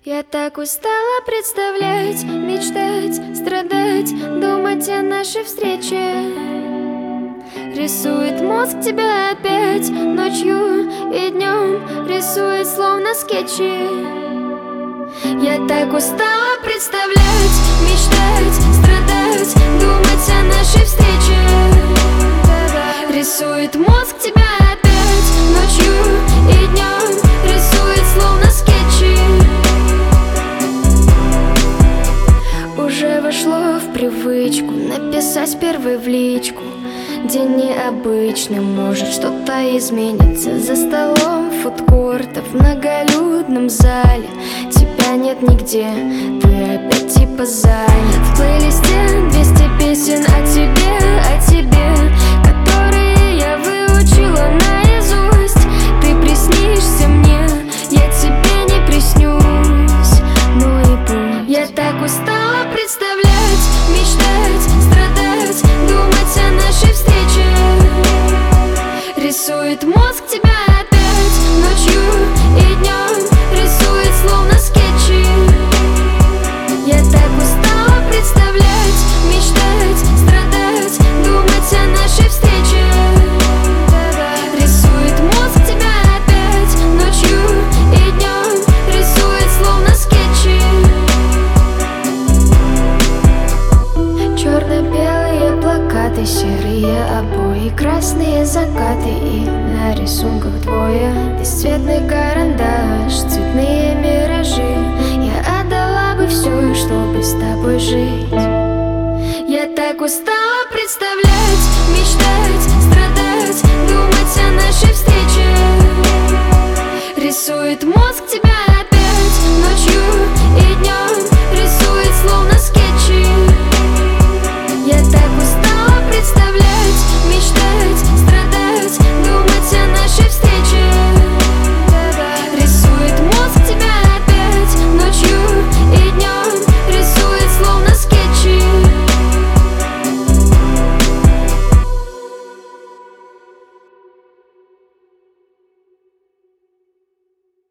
Я так устала представлять, мечтать, страдать, думать о нашей встрече. Рисует мозг тебя опять ночью и днем, рисует словно скетчи. Я так устала представлять, мечтать, страдать, думать о нашей встрече. Рисует мозг тебя опять ночью и днем, рисует словно скетчи. Уже вошло в привычку написать первый в личку. День необычный, может что-то изменится. За столом фудкорта в многолюдном зале. Тебя нет нигде, ты опять типа занят. В плейлисте 200 песен о тебе, которые я выучила наизусть. Ты приснишься мне, я тебе не приснюсь. Ну и пусть. Я так устала представлять, мечтать, страдать, думать о нашей встрече. Рисует мозг тебя опять ночью и днем, рисует словно скетчи. Я так устала представлять, мечтать, страдать, думать о нашей встрече. Рисует мозг тебя опять ночью и днем, рисует словно скетчи. Черно-белые плакаты, серые обои, красные закаты, и на рисунках двое. Бесцветный карандаш, цветные миражи. Я отдала бы все, чтобы с тобой жить. Я так устала